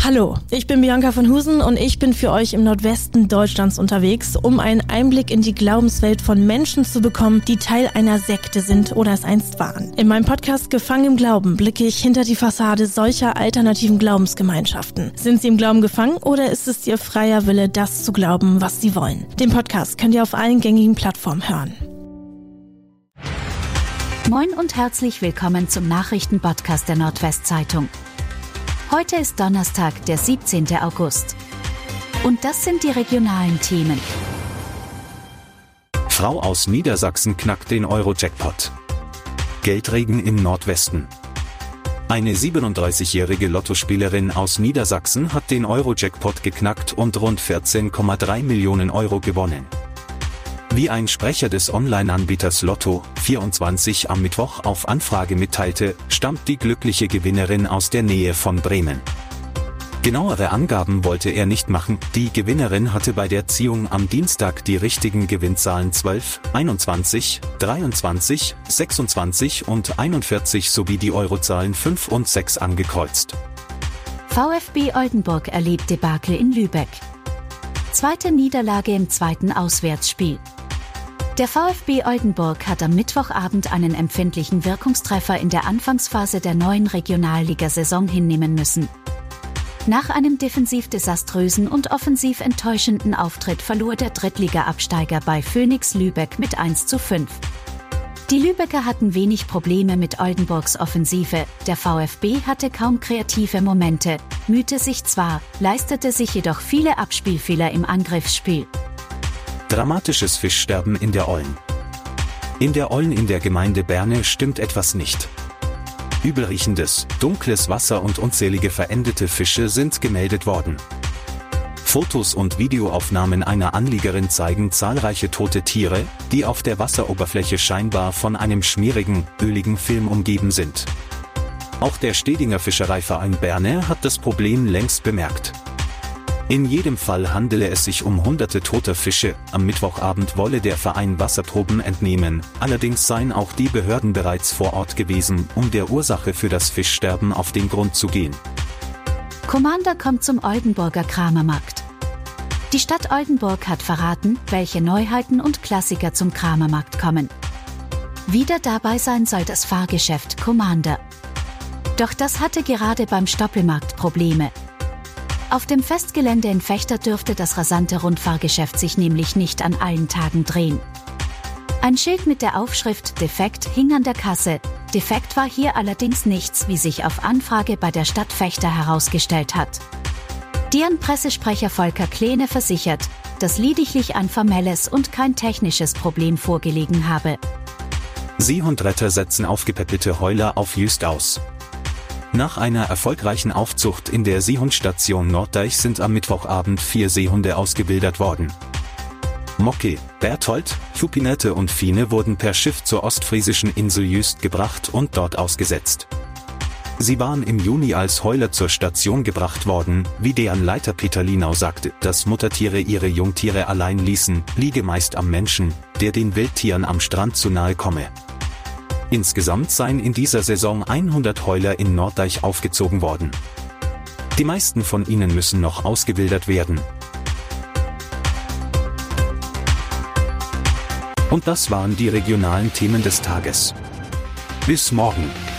Hallo, ich bin Bianca von Husen und ich bin für euch im Nordwesten Deutschlands unterwegs, um einen Einblick in die Glaubenswelt von Menschen zu bekommen, die Teil einer Sekte sind oder es einst waren. In meinem Podcast Gefangen im Glauben blicke ich hinter die Fassade solcher alternativen Glaubensgemeinschaften. Sind sie im Glauben gefangen oder ist es ihr freier Wille, das zu glauben, was sie wollen? Den Podcast könnt ihr auf allen gängigen Plattformen hören. Moin und herzlich willkommen zum Nachrichtenpodcast der Nordwestzeitung. Heute ist Donnerstag, der 17. August. Und das sind die regionalen Themen. Frau aus Niedersachsen knackt den Euro-Jackpot. Geldregen im Nordwesten. Eine 37-jährige Lottospielerin aus Niedersachsen hat den Euro-Jackpot geknackt und rund 14,3 Millionen Euro gewonnen. Wie ein Sprecher des Online-Anbieters Lotto24 am Mittwoch auf Anfrage mitteilte, stammt die glückliche Gewinnerin aus der Nähe von Bremen. Genauere Angaben wollte er nicht machen, die Gewinnerin hatte bei der Ziehung am Dienstag die richtigen Gewinnzahlen 12, 21, 23, 26 und 41 sowie die Eurozahlen 5 und 6 angekreuzt. VfB Oldenburg erlebt Debakel in Lübeck. Zweite Niederlage im zweiten Auswärtsspiel. Der VfB Oldenburg hat am Mittwochabend einen empfindlichen Wirkungstreffer in der Anfangsphase der neuen Regionalligasaison hinnehmen müssen. Nach einem defensiv desaströsen und offensiv enttäuschenden Auftritt verlor der Drittliga-Absteiger bei Phönix Lübeck mit 1:5. Die Lübecker hatten wenig Probleme mit Oldenburgs Offensive, der VfB hatte kaum kreative Momente, mühte sich zwar, leistete sich jedoch viele Abspielfehler im Angriffsspiel. Dramatisches Fischsterben in der Ollen. In der Ollen in der Gemeinde Berne stimmt etwas nicht. Übelriechendes, dunkles Wasser und unzählige verendete Fische sind gemeldet worden. Fotos und Videoaufnahmen einer Anliegerin zeigen zahlreiche tote Tiere, die auf der Wasseroberfläche scheinbar von einem schmierigen, öligen Film umgeben sind. Auch der Stedinger Fischereiverein Berne hat das Problem längst bemerkt. In jedem Fall handele es sich um hunderte toter Fische, am Mittwochabend wolle der Verein Wasserproben entnehmen, allerdings seien auch die Behörden bereits vor Ort gewesen, um der Ursache für das Fischsterben auf den Grund zu gehen. Commander kommt zum Oldenburger Kramermarkt. Die Stadt Oldenburg hat verraten, welche Neuheiten und Klassiker zum Kramermarkt kommen. Wieder dabei sein soll das Fahrgeschäft Commander. Doch das hatte gerade beim Stoppelmarkt Probleme. Auf dem Festgelände in Vechta dürfte das rasante Rundfahrgeschäft sich nämlich nicht an allen Tagen drehen. Ein Schild mit der Aufschrift Defekt hing an der Kasse. Defekt war hier allerdings nichts, wie sich auf Anfrage bei der Stadt Vechta herausgestellt hat. Deren Pressesprecher Volker Kleene versichert, dass lediglich ein formelles und kein technisches Problem vorgelegen habe. Seehundretter setzen aufgepeppelte Heuler auf Jüst aus. Nach einer erfolgreichen Aufzucht in der Seehundstation Norddeich sind am Mittwochabend 4 Seehunde ausgewildert worden. Mocke, Berthold, Chupinette und Fine wurden per Schiff zur ostfriesischen Insel Jüst gebracht und dort ausgesetzt. Sie waren im Juni als Heuler zur Station gebracht worden, wie deren Leiter Peter Linau sagte, dass Muttertiere ihre Jungtiere allein ließen, liege meist am Menschen, der den Wildtieren am Strand zu nahe komme. Insgesamt seien in dieser Saison 100 Heuler in Norddeich aufgezogen worden. Die meisten von ihnen müssen noch ausgewildert werden. Und das waren die regionalen Themen des Tages. Bis morgen.